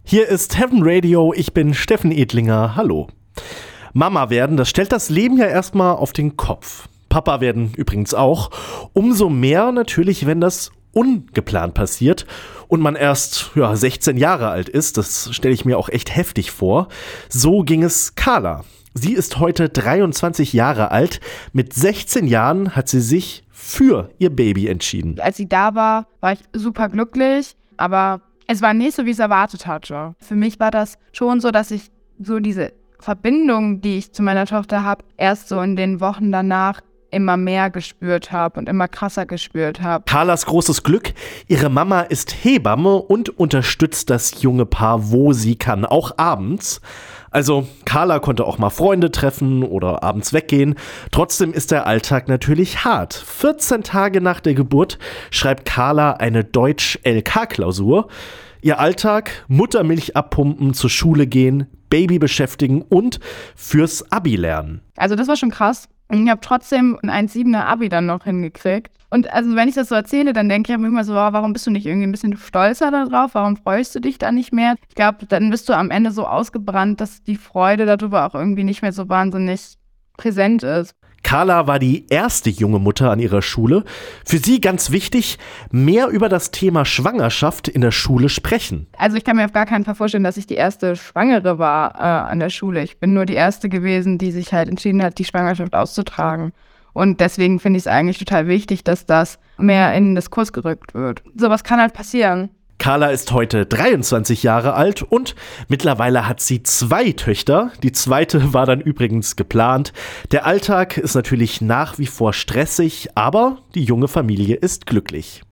Hier ist Heaven Radio, ich bin Steffen Edlinger, hallo. Mama werden, das stellt das Leben ja erstmal auf den Kopf. Papa werden übrigens auch. Umso mehr natürlich, wenn das ungeplant passiert und man erst 16 Jahre alt ist. Das stelle ich mir auch echt heftig vor. So ging es Carla. Sie ist heute 23 Jahre alt. Mit 16 Jahren hat sie sich für ihr Baby entschieden. Als sie da war ich super glücklich, aber es war nicht so, wie ich es erwartet hatte. Für mich war das schon so, dass ich so diese Verbindung, die ich zu meiner Tochter habe, erst so in den Wochen danach immer mehr gespürt habe und immer krasser gespürt habe. Carlas großes Glück, ihre Mama ist Hebamme und unterstützt das junge Paar, wo sie kann, auch abends. Also Carla konnte auch mal Freunde treffen oder abends weggehen. Trotzdem ist der Alltag natürlich hart. 14 Tage nach der Geburt schreibt Carla eine Deutsch-LK-Klausur. Ihr Alltag: Muttermilch abpumpen, zur Schule gehen, Baby beschäftigen und fürs Abi lernen. Also das war schon krass. Und ich habe trotzdem ein 1,7er Abi dann noch hingekriegt. Und also wenn ich das so erzähle, dann denke ich mir immer so, warum bist du nicht irgendwie ein bisschen stolzer darauf? Warum freust du dich da nicht mehr? Ich glaube, dann bist du am Ende so ausgebrannt, dass die Freude darüber auch irgendwie nicht mehr so wahnsinnig präsent ist. Carla war die erste junge Mutter an ihrer Schule. Für sie ganz wichtig, mehr über das Thema Schwangerschaft in der Schule sprechen. Also ich kann mir auf gar keinen Fall vorstellen, dass ich die erste Schwangere war an der Schule. Ich bin nur die erste gewesen, die sich halt entschieden hat, die Schwangerschaft auszutragen. Und deswegen finde ich es eigentlich total wichtig, dass das mehr in den Diskurs gerückt wird. Sowas kann halt passieren. Carla ist heute 23 Jahre alt und mittlerweile hat sie 2 Töchter. Die zweite war dann übrigens geplant. Der Alltag ist natürlich nach wie vor stressig, aber die junge Familie ist glücklich.